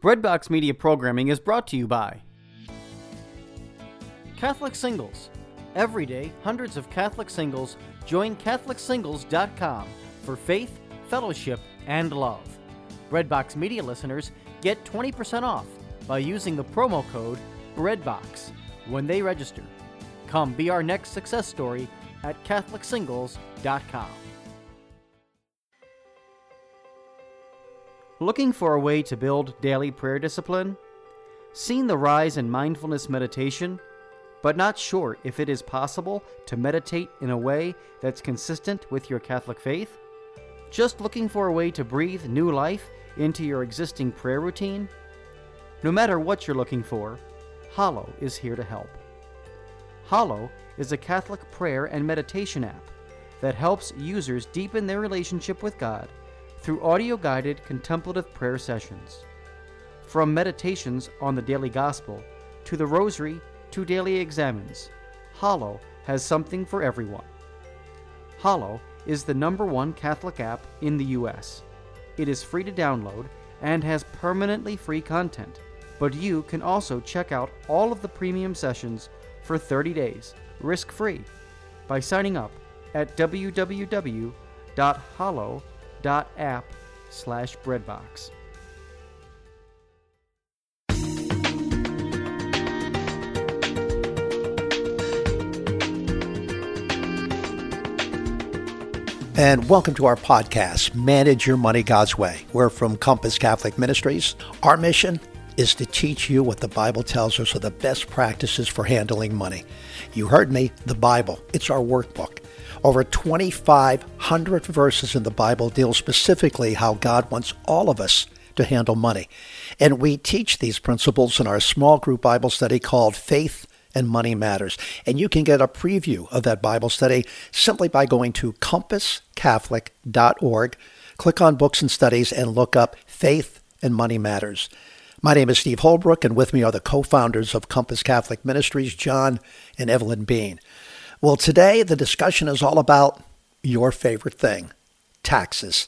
Breadbox Media programming is brought to you by Catholic Singles. Every day, hundreds of Catholic singles join CatholicSingles.com for faith, fellowship, and love. Breadbox Media listeners get 20% off by using the promo code BREADBOX when they register. Come be our next success story at CatholicSingles.com. Looking for a way to build daily prayer discipline? Seen the rise in mindfulness meditation, but not sure if it is possible to meditate in a way that's consistent with your Catholic faith? Just looking for a way to breathe new life into your existing prayer routine? No matter what you're looking for, Hallow is here to help. Hallow is a Catholic prayer and meditation app that helps users deepen their relationship with God through audio-guided contemplative prayer sessions. From meditations on the daily gospel to the rosary to daily examens, Hallow has something for everyone. Hallow is the #1 Catholic app in the U.S. It is free to download and has permanently free content, but you can also check out all of the premium sessions for 30 days, risk-free, by signing up at www.hallow.app/breadbox. And welcome to our podcast, Manage Your Money God's Way. We're from Compass Catholic Ministries. Our mission is to teach you what the Bible tells us are the best practices for handling money. You heard me, the Bible. It's our workbook. Over 2,500 verses in the Bible deal specifically how God wants all of us to handle money. And we teach these principles in our small group Bible study called Faith and Money Matters. And you can get a preview of that Bible study simply by going to compasscatholic.org, click on Books and Studies, and look up Faith and Money Matters. My name is Steve Holbrook, and with me are the co-founders of Compass Catholic Ministries, John and Evelyn Bean. Well, today the discussion is all about your favorite thing, taxes.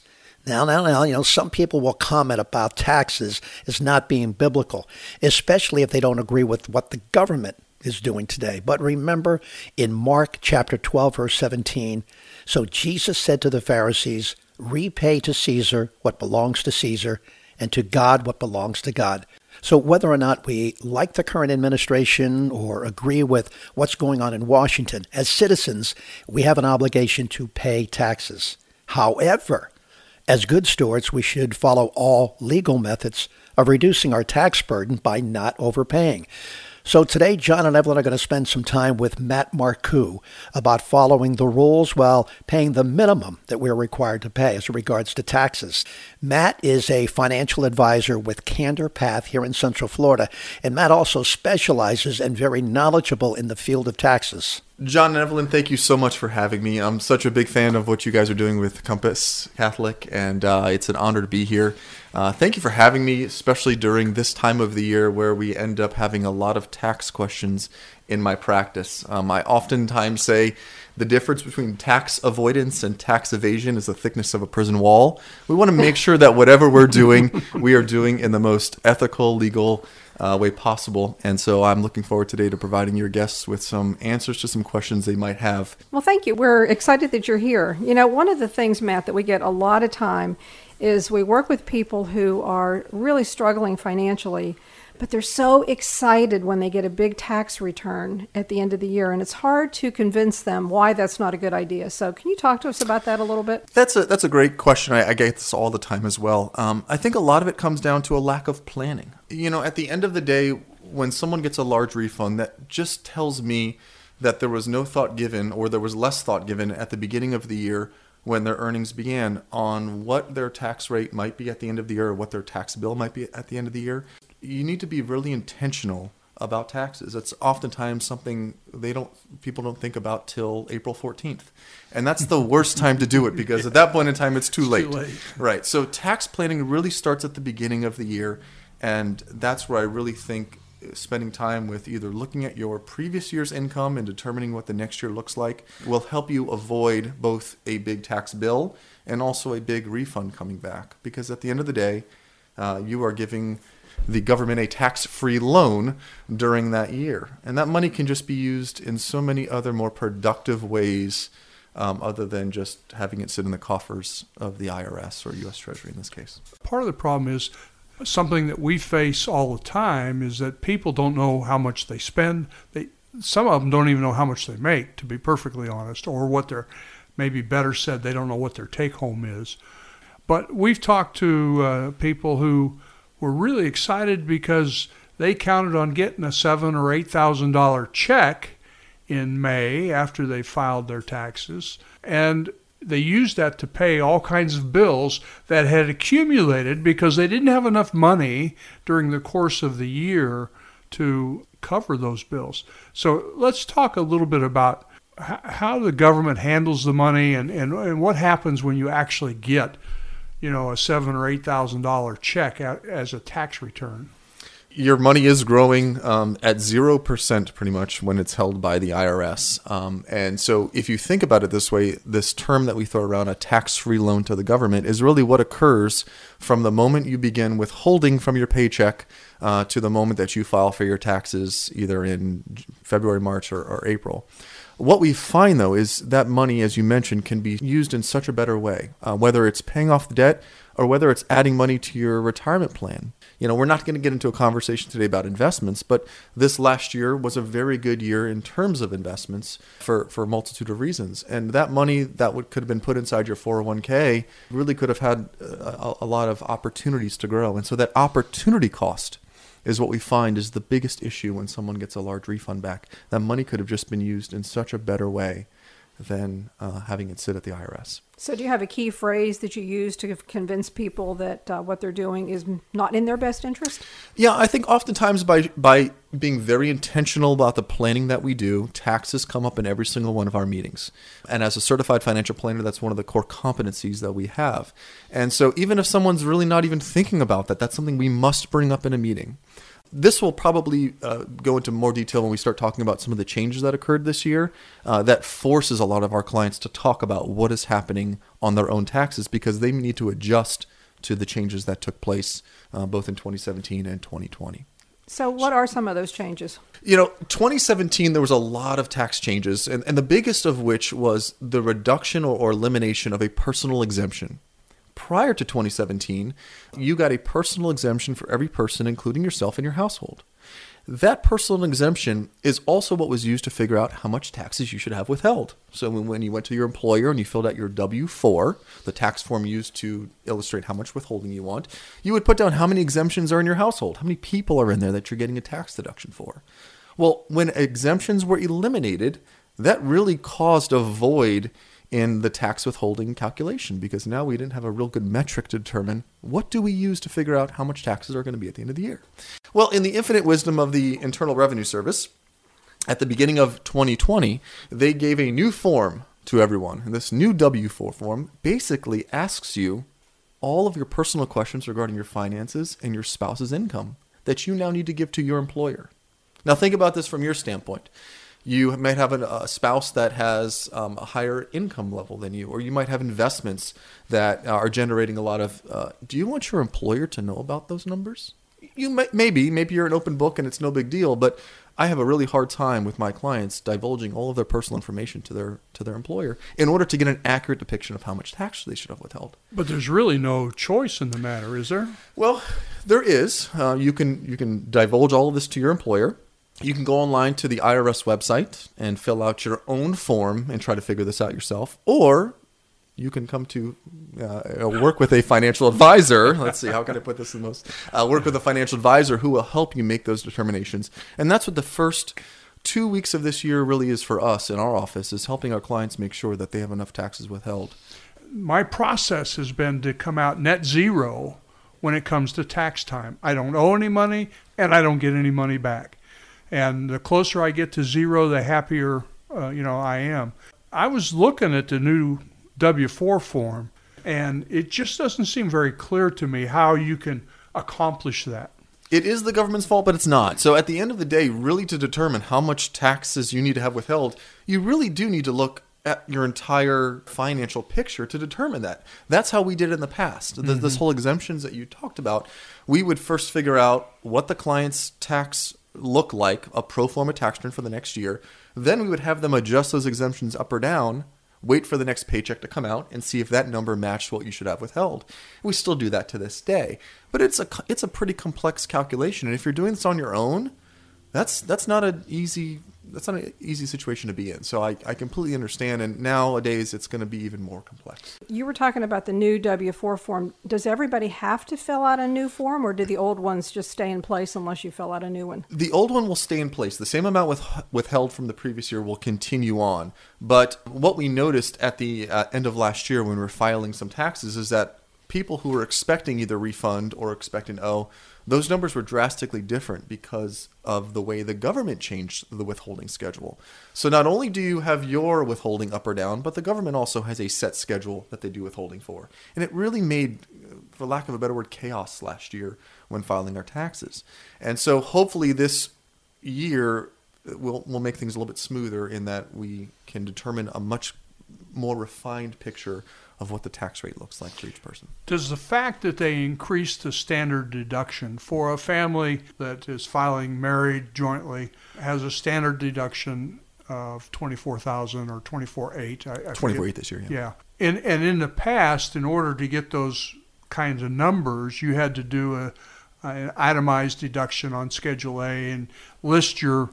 Now, some people will comment about taxes as not being biblical, especially if they don't agree with what the government is doing today. But remember, in Mark chapter 12, verse 17, so Jesus said to the Pharisees, repay to Caesar what belongs to Caesar, and to God what belongs to God. So whether or not we like the current administration or agree with what's going on in Washington, as citizens, we have an obligation to pay taxes. However, as good stewards, we should follow all legal methods of reducing our tax burden by not overpaying. So today, John and Evelyn are going to spend some time with Matt Marcoux about following the rules while paying the minimum that we're required to pay as regards to taxes. Matt is a financial advisor with Candor Path here in Central Florida, and Matt also specializes and very knowledgeable in the field of taxes. John and Evelyn, thank you so much for having me. I'm such a big fan of what you guys are doing with Compass Catholic, and it's an honor to be here. Thank you for having me, especially during this time of the year where we end up having a lot of tax questions in my practice. I oftentimes say the difference between tax avoidance and tax evasion is the thickness of a prison wall. We want to make sure that whatever we're doing, we are doing in the most ethical, legal way possible. And so I'm looking forward today to providing your guests with some answers to some questions they might have. Well, thank you. We're excited that you're here. You know, one of the things, Matt, that we get a lot of time is we work with people who are really struggling financially, but they're so excited when they get a big tax return at the end of the year, and it's hard to convince them why that's not a good idea. So can you talk to us about that a little bit? That's a great question. I get this all the time as well. I think a lot of it comes down to a lack of planning. You know, at the end of the day, when someone gets a large refund, that just tells me that there was no thought given, or there was less thought given at the beginning of the year when their earnings began, on what their tax rate might be at the end of the year, or what their tax bill might be at the end of the year. You need to be really intentional about taxes. It's oftentimes something people don't think about till April 14th. And that's the worst time to do it, because at that point in time, it's too late. Right. So tax planning really starts at the beginning of the year. And that's where I really think spending time with either looking at your previous year's income and determining what the next year looks like will help you avoid both a big tax bill and also a big refund coming back. Because at the end of the day, you are giving the government a tax-free loan during that year. And that money can just be used in so many other more productive ways other than just having it sit in the coffers of the IRS or U.S. Treasury in this case. Part of the problem is something that we face all the time is that people don't know how much they spend. Some of them don't even know how much they make, to be perfectly honest, or what their, maybe better said, they don't know what their take-home is. But we've talked to people who were really excited because they counted on getting a $7,000 or $8,000 check in May after they filed their taxes, and they used that to pay all kinds of bills that had accumulated because they didn't have enough money during the course of the year to cover those bills. So let's talk a little bit about how the government handles the money and what happens when you actually get, a $7,000 or $8,000 check as a tax return. Your money is growing at 0% pretty much when it's held by the IRS. And so if you think about it this way, this term that we throw around, a tax-free loan to the government, is really what occurs from the moment you begin withholding from your paycheck to the moment that you file for your taxes, either in February, March, or April. What we find, though, is that money, as you mentioned, can be used in such a better way, whether it's paying off the debt or whether it's adding money to your retirement plan. We're not going to get into a conversation today about investments, but this last year was a very good year in terms of investments for a multitude of reasons. And that money that could have been put inside your 401k really could have had a lot of opportunities to grow. And so that opportunity cost is what we find is the biggest issue when someone gets a large refund back. That money could have just been used in such a better way than having it sit at the IRS. So do you have a key phrase that you use to convince people that what they're doing is not in their best interest? Yeah, I think oftentimes by being very intentional about the planning that we do, taxes come up in every single one of our meetings. And as a certified financial planner, that's one of the core competencies that we have. And so even if someone's really not even thinking about that, that's something we must bring up in a meeting. This will probably go into more detail when we start talking about some of the changes that occurred this year. That forces a lot of our clients to talk about what is happening on their own taxes because they need to adjust to the changes that took place both in 2017 and 2020. So what are some of those changes? 2017, there was a lot of tax changes, and the biggest of which was the reduction or elimination of a personal exemption. Prior to 2017, you got a personal exemption for every person, including yourself and your household. That personal exemption is also what was used to figure out how much taxes you should have withheld. So when you went to your employer and you filled out your W-4, the tax form used to illustrate how much withholding you want, you would put down how many exemptions are in your household, how many people are in there that you're getting a tax deduction for. Well, when exemptions were eliminated, that really caused a void in the tax withholding calculation because now we didn't have a real good metric to determine what do we use to figure out how much taxes are going to be at the end of the year. Well, in the infinite wisdom of the Internal Revenue Service, at the beginning of 2020, they gave a new form to everyone. And this new W-4 form basically asks you all of your personal questions regarding your finances and your spouse's income that you now need to give to your employer. Now think about this from your standpoint. You might have a spouse that has a higher income level than you, or you might have investments that are generating a lot of, do you want your employer to know about those numbers? Maybe you're an open book and it's no big deal, but I have a really hard time with my clients divulging all of their personal information to their employer in order to get an accurate depiction of how much tax they should have withheld. But there's really no choice in the matter, is there? Well, there is. You can divulge all of this to your employer. You can go online to the IRS website and fill out your own form and try to figure this out yourself. Or you can come to work with a financial advisor. Let's see, how can I put this in the most? Work with a financial advisor who will help you make those determinations. And that's what the first 2 weeks of this year really is for us in our office, is helping our clients make sure that they have enough taxes withheld. My process has been to come out net zero when it comes to tax time. I don't owe any money and I don't get any money back. And the closer I get to zero, the happier I am. I was looking at the new W-4 form, and it just doesn't seem very clear to me how you can accomplish that. It is the government's fault, but it's not. So at the end of the day, really to determine how much taxes you need to have withheld, you really do need to look at your entire financial picture to determine that. That's how we did it in the past. This whole exemptions that you talked about, we would first figure out what the client's tax looked like, a pro forma tax return for the next year. Then we would have them adjust those exemptions up or down, wait for the next paycheck to come out, and see if that number matched what you should have withheld. We still do that to this day. But it's a pretty complex calculation. And if you're doing this on your own, that's not an easy situation to be in. So I completely understand. And nowadays it's going to be even more complex. You were talking about the new W-4 form. Does everybody have to fill out a new form, or do the old ones just stay in place unless you fill out a new one? The old one will stay in place. The same amount withheld from the previous year will continue on. But what we noticed at the end of last year when we were filing some taxes is that people who were expecting either refund or expecting those numbers were drastically different because of the way the government changed the withholding schedule. So not only do you have your withholding up or down, but the government also has a set schedule that they do withholding for. And it really made, for lack of a better word, chaos last year when filing our taxes. And so hopefully this year we'll make things a little bit smoother in that we can determine a much more refined picture of what the tax rate looks like for each person. Does the fact that they increased the standard deduction for a family that is filing married jointly has a standard deduction of $24,000 or $24,800? $24,800 this year, yeah. And in the past, in order to get those kinds of numbers, you had to do an itemized deduction on Schedule A and list your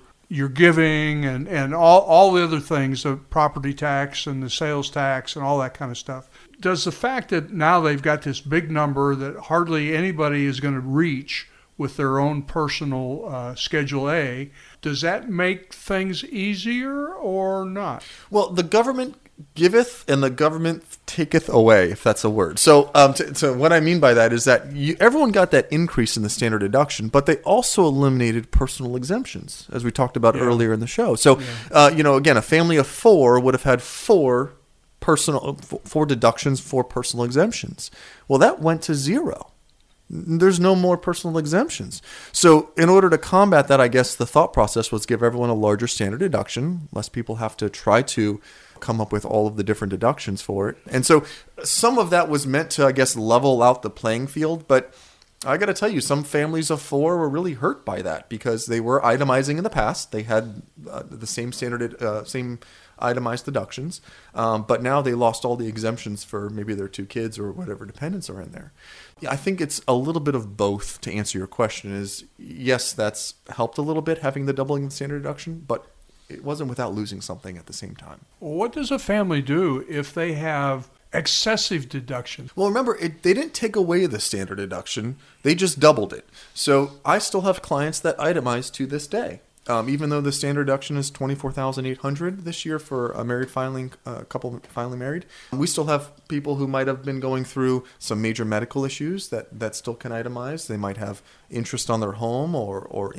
giving and all the other things, the property tax and the sales tax and all that kind of stuff. Does the fact that now they've got this big number that hardly anybody is going to reach with their own personal Schedule A, does that make things easier or not? Well, the government giveth and the government taketh away, if that's a word. So what I mean by that is that everyone got that increase in the standard deduction, but they also eliminated personal exemptions, as we talked about earlier in the show. So, again, a family of four would have had four deductions for personal exemptions. Well, that went to zero. There's no more personal exemptions. So in order to combat that, I guess the thought process was give everyone a larger standard deduction. Less people have to try to come up with all of the different deductions for it. And so some of that was meant to, I guess, level out the playing field. But I got to tell you, some families of four were really hurt by that because they were itemizing in the past. They had the same same itemized deductions, but now they lost all the exemptions for maybe their two kids or whatever dependents are in there. Yeah, I think it's a little bit of both to answer your question. Is yes, that's helped a little bit having the doubling of the standard deduction, but it wasn't without losing something at the same time. Well, what does a family do if they have excessive deduction? Well, remember, they didn't take away the standard deduction. They just doubled it. So I still have clients that itemize to this day. Even though the standard deduction is $24,800 this year for a married couple filing married, we still have people who might have been going through some major medical issues that still can itemize. They might have interest on their home or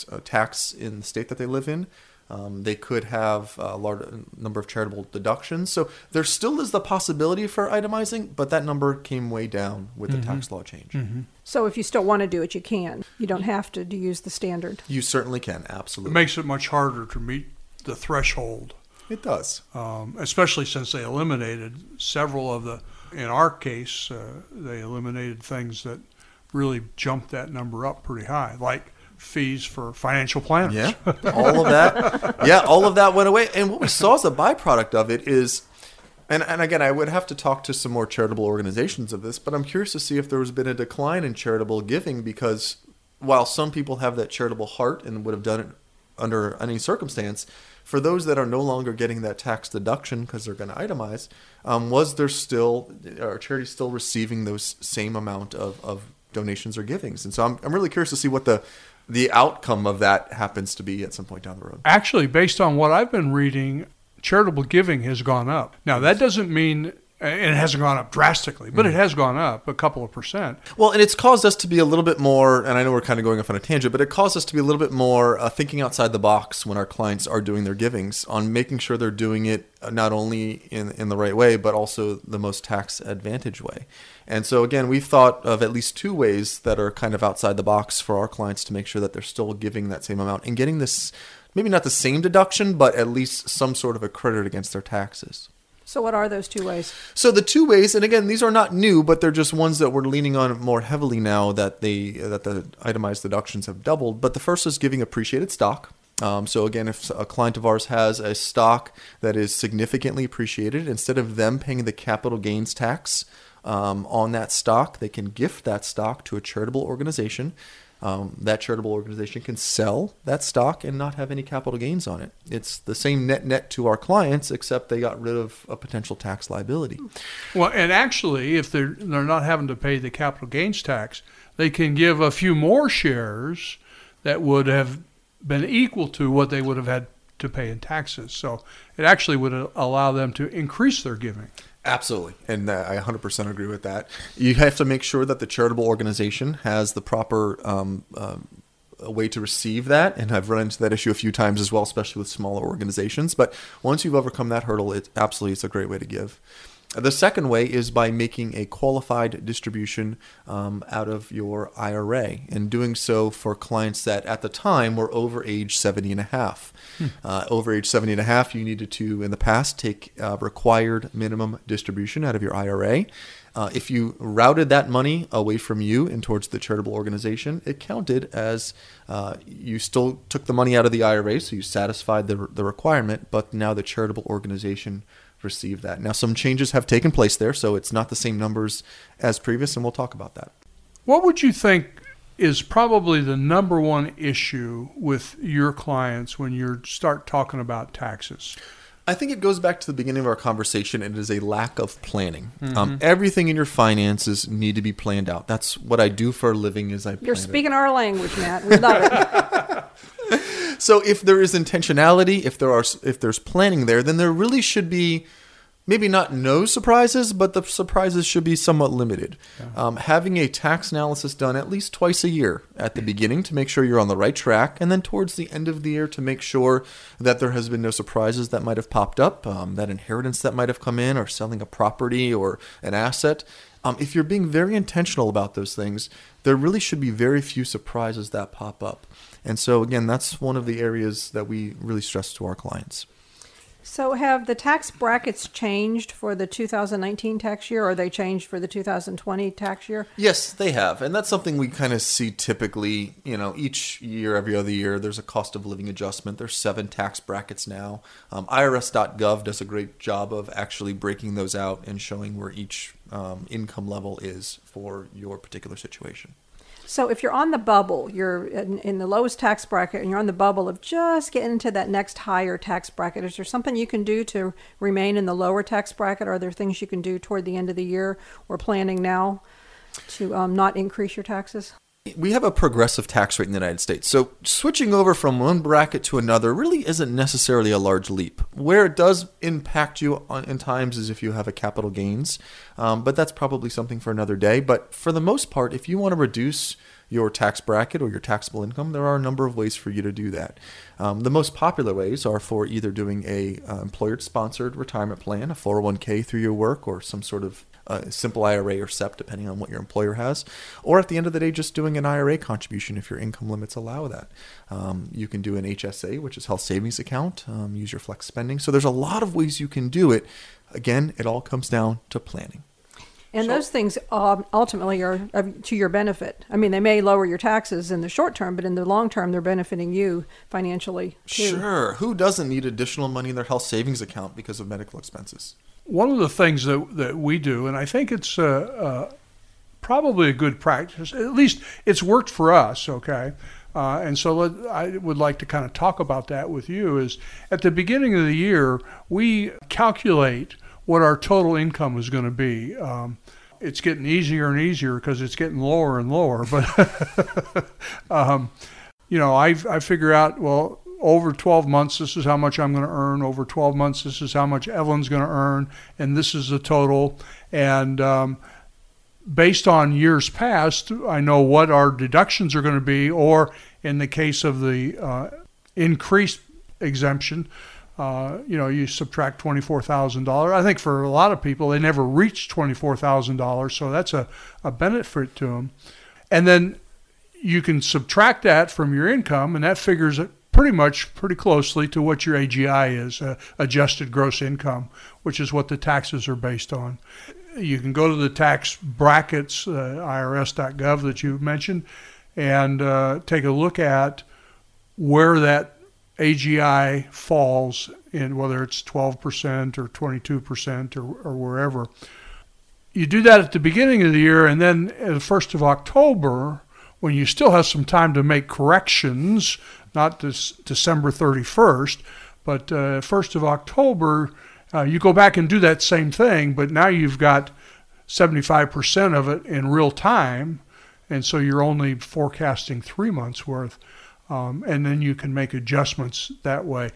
tax in the state that they live in. They could have a large number of charitable deductions. So there still is the possibility for itemizing, but that number came way down with the tax law change. Mm-hmm. So if you still want to do it, you can. You don't have to use the standard. You certainly can, absolutely. It makes it much harder to meet the threshold. It does. Especially since they eliminated several of in our case, they eliminated things that really jumped that number up pretty high, like fees for financial planners. Yeah, all of that. Yeah, all of that went away. And what we saw as a byproduct of it is, and again, I would have to talk to some more charitable organizations of this, but I'm curious to see if there has been a decline in charitable giving because while some people have that charitable heart and would have done it under any circumstance, for those that are no longer getting that tax deduction because they're going to itemize, are charities still receiving those same amount of donations or givings? And so I'm really curious to see what the outcome of that happens to be at some point down the road. Actually, based on what I've been reading, charitable giving has gone up. Now, that doesn't mean And it hasn't gone up drastically, but it has gone up a couple of percent. Well, and it's caused us to be a little bit more, and I know we're kind of going off on a tangent, but it caused us to be a little bit more thinking outside the box when our clients are doing their givings, on making sure they're doing it not only in the right way, but also the most tax advantage way. And so again, we've thought of at least 2 ways that are kind of outside the box for our clients to make sure that they're still giving that same amount and getting this, maybe not the same deduction, but at least some sort of a credit against their taxes. So what are those 2 ways? So the 2 ways, and again, these are not new, but they're just ones that we're leaning on more heavily now that the itemized deductions have doubled. But the first is giving appreciated stock. So again, if a client of ours has a stock that is significantly appreciated, instead of them paying the capital gains tax on that stock, they can gift that stock to a charitable organization. That charitable organization can sell that stock and not have any capital gains on it. It's the same net to our clients, except they got rid of a potential tax liability. Well, and actually, if they're not having to pay the capital gains tax, they can give a few more shares that would have been equal to what they would have had to pay in taxes. So it actually would allow them to increase their giving. Absolutely. And I 100% agree with that. You have to make sure that the charitable organization has the proper way to receive that. And I've run into that issue a few times as well, especially with smaller organizations. But once you've overcome that hurdle, it's a great way to give. The second way is by making a qualified distribution out of your IRA, and doing so for clients that at the time were over age 70 and a half. Over age 70 and a half, you needed to, in the past, take required minimum distribution out of your IRA. If you routed that money away from you and towards the charitable organization, it counted as you still took the money out of the IRA, so you satisfied the requirement, but now the charitable organization received that. Now, some changes have taken place there, so it's not the same numbers as previous, and we'll talk about that. What would you think is probably the number one issue with your clients when you start talking about taxes? I think it goes back to the beginning of our conversation, and it is a lack of planning. Everything in your finances need to be planned out. That's what I do for a living. You're speaking our language, Matt. We love it. So if there is intentionality, if there's planning there, then there really should be maybe not no surprises, but the surprises should be somewhat limited. Yeah. Having a tax analysis done at least twice a year at the beginning to make sure you're on the right track, and then towards the end of the year to make sure that there has been no surprises that might have popped up, that inheritance that might have come in, or selling a property or an asset. If you're being very intentional about those things, there really should be very few surprises that pop up. And so, again, that's one of the areas that we really stress to our clients. So have the tax brackets changed for the 2019 tax year, or are they changed for the 2020 tax year? Yes, they have. And that's something we kind of see typically, each year, every other year, there's a cost of living adjustment. There's 7 tax brackets now. IRS.gov does a great job of actually breaking those out and showing where each income level is for your particular situation. So if you're on the bubble, you're in the lowest tax bracket, and you're on the bubble of just getting into that next higher tax bracket, is there something you can do to remain in the lower tax bracket? Are there things you can do toward the end of the year or planning now to not increase your taxes? We have a progressive tax rate in the United States. So switching over from one bracket to another really isn't necessarily a large leap. Where it does impact you in times is if you have a capital gains, but that's probably something for another day. But for the most part, if you want to reduce your tax bracket or your taxable income, there are a number of ways for you to do that. The most popular ways are for either doing a employer-sponsored retirement plan, a 401k through your work, or some sort of simple IRA or SEP, depending on what your employer has, or at the end of the day, just doing an IRA contribution if your income limits allow that. You can do an HSA, which is health savings account, use your flex spending. So there's a lot of ways you can do it. Again, it all comes down to planning. And those things ultimately are to your benefit. I mean, they may lower your taxes in the short term, but in the long term, they're benefiting you financially too. Sure. Who doesn't need additional money in their health savings account because of medical expenses? One of the things that we do, and I think it's probably a good practice, at least it's worked for us, okay? And so I would like to kind of talk about that with you, is at the beginning of the year, we calculate what our total income is going to be. It's getting easier and easier because it's getting lower and lower. But, I figure out, well, over 12 months, this is how much I'm going to earn. Over 12 months, this is how much Evelyn's going to earn, and this is the total. And based on years past, I know what our deductions are going to be, or in the case of the increased exemption, you subtract $24,000. I think for a lot of people, they never reach $24,000, so that's a benefit to them. And then you can subtract that from your income, and that figures pretty closely to what your AGI is, adjusted gross income, which is what the taxes are based on. You can go to the tax brackets, irs.gov that you mentioned, and take a look at where that AGI falls in, whether it's 12% or 22% or wherever. You do that at the beginning of the year, and then at the 1st of October, when you still have some time to make corrections, not this December 31st, but 1st of October, you go back and do that same thing, but now you've got 75% of it in real time, and so you're only forecasting 3 months worth, and then you can make adjustments that way.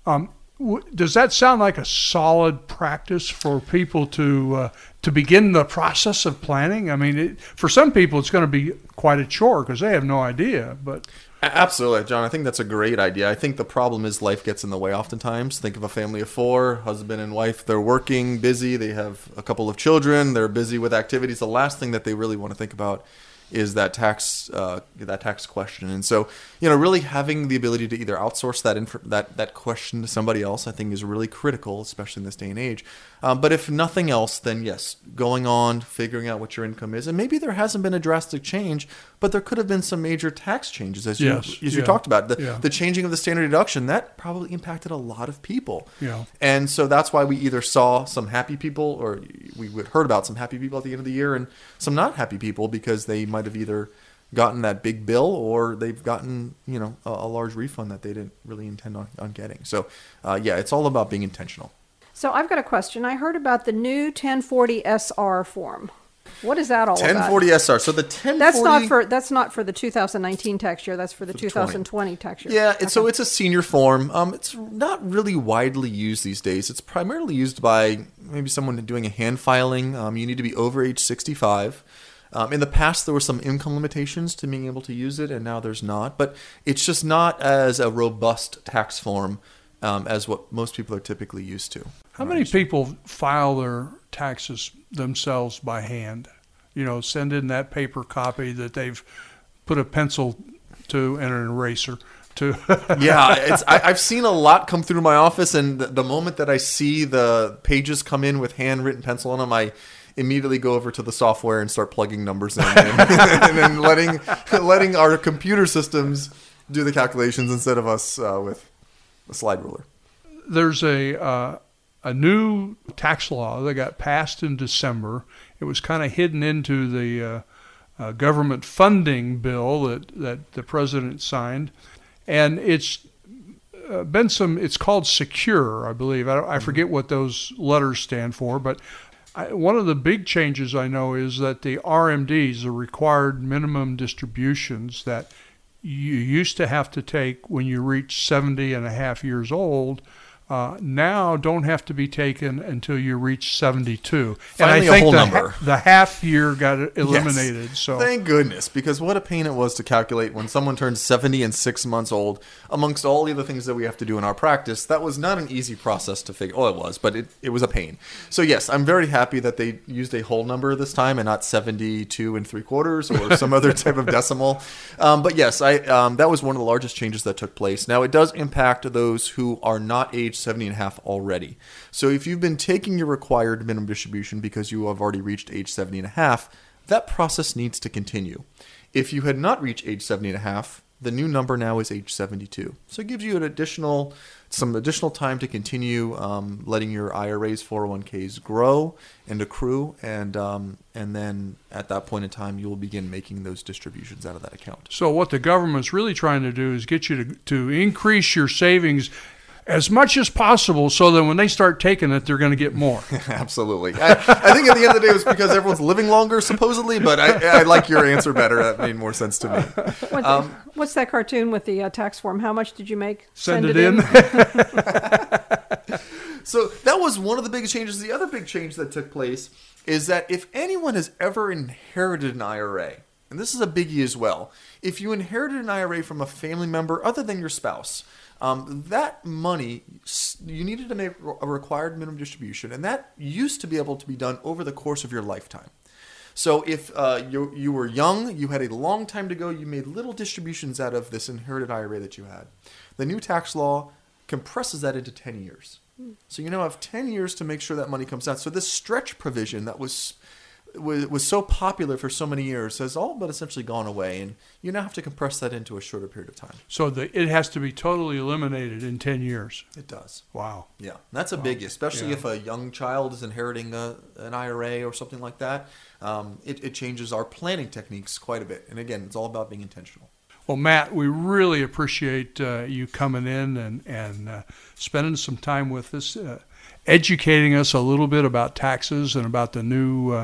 Does that sound like a solid practice for people to begin the process of planning? I mean, for some people, it's going to be quite a chore because they have no idea. But absolutely, John. I think that's a great idea. I think the problem is life gets in the way oftentimes. Think of a family of 4, husband and wife. They're working, busy. They have a couple of children. They're busy with activities. The last thing that they really want to think about is that tax question. And so, really having the ability to either outsource that question to somebody else, I think is really critical, especially in this day and age. But if nothing else, then yes, going on, figuring out what your income is. And maybe there hasn't been a drastic change, but there could have been some major tax changes, as you talked about. The changing of the standard deduction, that probably impacted a lot of people. Yeah. And so that's why we either saw some happy people, or we heard about some happy people at the end of the year and some not happy people, because they might have either gotten that big bill or they've gotten a large refund that they didn't really intend on getting. So it's all about being intentional. So I've got a question. I heard about the new 1040 SR form. What is that all about? 1040 SR. So the 1040... That's not for the 2019 tax year. That's for the 2020 tax year. Yeah, so it's a senior form. It's not really widely used these days. It's primarily used by maybe someone doing a hand filing. You need to be over age 65. In the past, there were some income limitations to being able to use it, and now there's not. But it's just not as a robust tax form as what most people are typically used to. How many people file their taxes themselves by hand? Send in that paper copy that they've put a pencil to and an eraser to. Yeah, I've seen a lot come through my office, and the moment that I see the pages come in with handwritten pencil on them, I immediately go over to the software and start plugging numbers in and then letting our computer systems do the calculations instead of us with a slide ruler. There's a new tax law that got passed in December. It was kind of hidden into the government funding bill that the president signed, and it's called SECURE, I believe. I forget what those letters stand for, but one of the big changes I know is that the RMDs, the required minimum distributions that you used to have to take when you reach 70 and a half years old, now don't have to be taken until you reach 72. Finally, and I think a whole number. The half year got eliminated. Yes. So thank goodness, because what a pain it was to calculate when someone turns 70 and 6 months old. Amongst all the other things that we have to do in our practice, that was not an easy process to figure. Oh, it was, but it was a pain. So yes, I'm very happy that they used a whole number this time and not 72 3/4 or some other type of decimal. But yes, that was one of the largest changes that took place. Now it does impact those who are not aged 70 and a half already. So if you've been taking your required minimum distribution because you have already reached age 70 and a half, that process needs to continue. If you had not reached age 70 and a half, the new number now is age 72. So it gives you some additional time to continue letting your IRAs, 401ks grow and accrue, and then at that point in time, you will begin making those distributions out of that account. So what the government's really trying to do is get you to increase your savings as much as possible so that when they start taking it, they're going to get more. Absolutely. I think at the end of the day, it was because everyone's living longer, supposedly, but I like your answer better. That made more sense to me. What's that cartoon with the tax form? How much did you make? Send it in. So that was one of the biggest changes. The other big change that took place is that if anyone has ever inherited an IRA, and this is a biggie as well, if you inherited an IRA from a family member other than your spouse, that money, you needed to make a required minimum distribution, and that used to be able to be done over the course of your lifetime. So if you were young, you had a long time to go, you made little distributions out of this inherited IRA that you had. The new tax law compresses that into 10 years. So you now have 10 years to make sure that money comes out. So this stretch provision that was so popular for so many years has all but essentially gone away, and you now have to compress that into a shorter period of time. So it has to be totally eliminated in 10 years. It does. Wow. Yeah, that's a biggie, especially if a young child is inheriting an IRA or something like that. It changes our planning techniques quite a bit. And again, it's all about being intentional. Well, Matt, we really appreciate you coming in and spending some time with us, educating us a little bit about taxes and about the new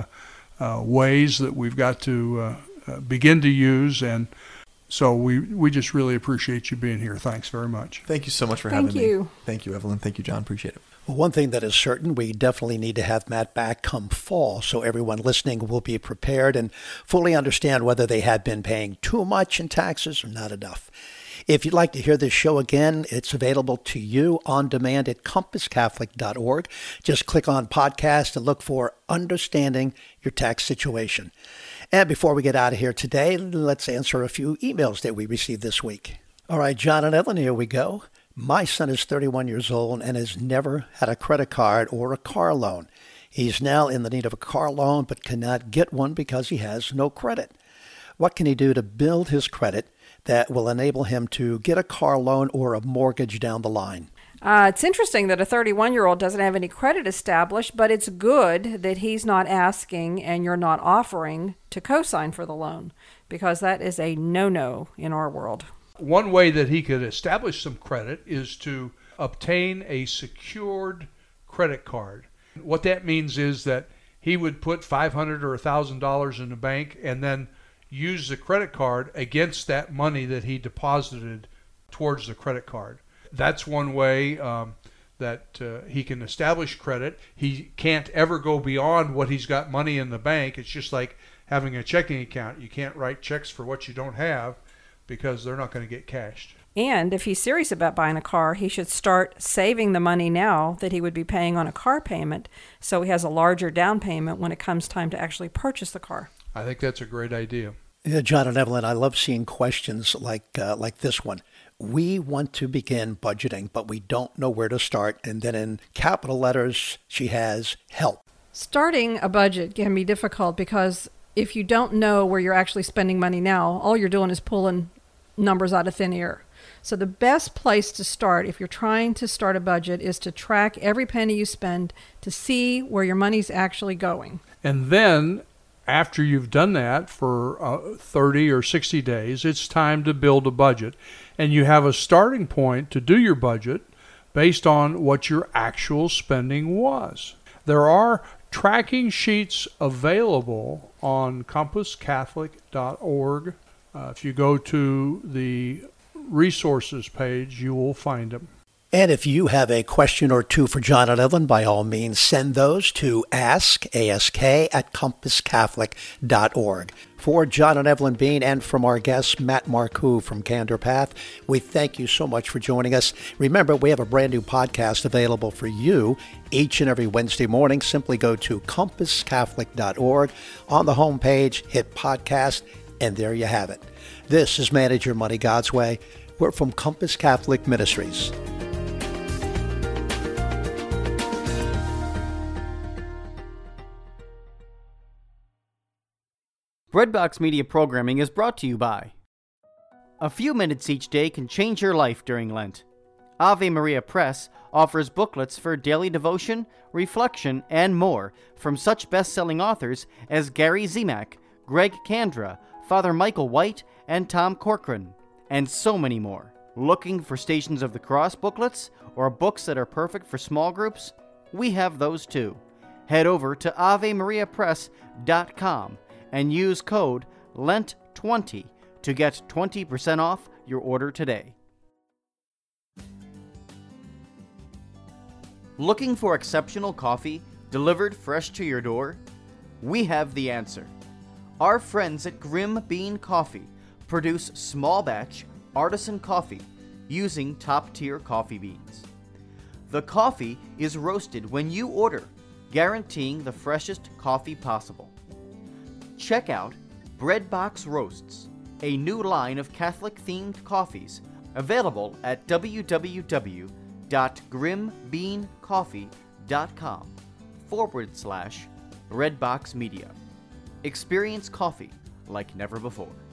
ways that we've got to begin to use. And so we just really appreciate you being here. Thanks very much. Thank you so much for having me. Thank you. Thank you, Evelyn. Thank you, John. Appreciate it. Well, one thing that is certain, we definitely need to have Matt back come fall so everyone listening will be prepared and fully understand whether they have been paying too much in taxes or not enough. If you'd like to hear this show again, it's available to you on demand at compasscatholic.org. Just click on podcast and look for Understanding Your Tax Situation. And before we get out of here today, let's answer a few emails that we received this week. All right, John and Ellen, here we go. My son is 31 years old and has never had a credit card or a car loan. He's now in the need of a car loan but cannot get one because he has no credit. What can he do to build his credit that will enable him to get a car loan or a mortgage down the line? It's interesting that a 31-year-old doesn't have any credit established, but it's good that he's not asking and you're not offering to co-sign for the loan, because that is a no-no in our world. One way that he could establish some credit is to obtain a secured credit card. What that means is that he would put $500 or $1,000 in the bank and then use the credit card against that money that he deposited towards the credit card. That's one way that he can establish credit. He can't ever go beyond what he's got money in the bank. It's just like having a checking account. You can't write checks for what you don't have, because they're not going to get cashed. And if he's serious about buying a car, he should start saving the money now that he would be paying on a car payment, so he has a larger down payment when it comes time to actually purchase the car. I think that's a great idea. Yeah, John and Evelyn, I love seeing questions like this one. We want to begin budgeting, but we don't know where to start. And then in capital letters, she has help. Starting a budget can be difficult because if you don't know where you're actually spending money now, all you're doing is pulling numbers out of thin air. So the best place to start if you're trying to start a budget is to track every penny you spend to see where your money's actually going. And then after you've done that for 30 or 60 days, it's time to build a budget. And you have a starting point to do your budget based on what your actual spending was. There are tracking sheets available on compasscatholic.org. If you go to the resources page, you will find them. And if you have a question or two for John and Evelyn, by all means, send those to ask@compasscatholic.org. For John and Evelyn Bean and from our guest, Matt Marcoux from Candor Path, we thank you so much for joining us. Remember, we have a brand new podcast available for you each and every Wednesday morning. Simply go to compasscatholic.org. On the homepage, hit podcast, and there you have it. This is Manage Your Money God's Way. We're from Compass Catholic Ministries. Breadbox Media programming is brought to you by. A few minutes each day can change your life during Lent. Ave Maria Press offers booklets for daily devotion, reflection, and more from such best-selling authors as Gary Zimak, Greg Kandra, Father Michael White, and Tom Corcoran, and so many more. Looking for Stations of the Cross booklets or books that are perfect for small groups? We have those too. Head over to AveMariaPress.com and use code LENT20 to get 20% off your order today. Looking for exceptional coffee delivered fresh to your door? We have the answer. Our friends at Grim Bean Coffee produce small batch artisan coffee using top-tier coffee beans. The coffee is roasted when you order, guaranteeing the freshest coffee possible. Check out Breadbox Roasts, a new line of Catholic-themed coffees available at www.grimbeancoffee.com/Redbox Media. Experience coffee like never before.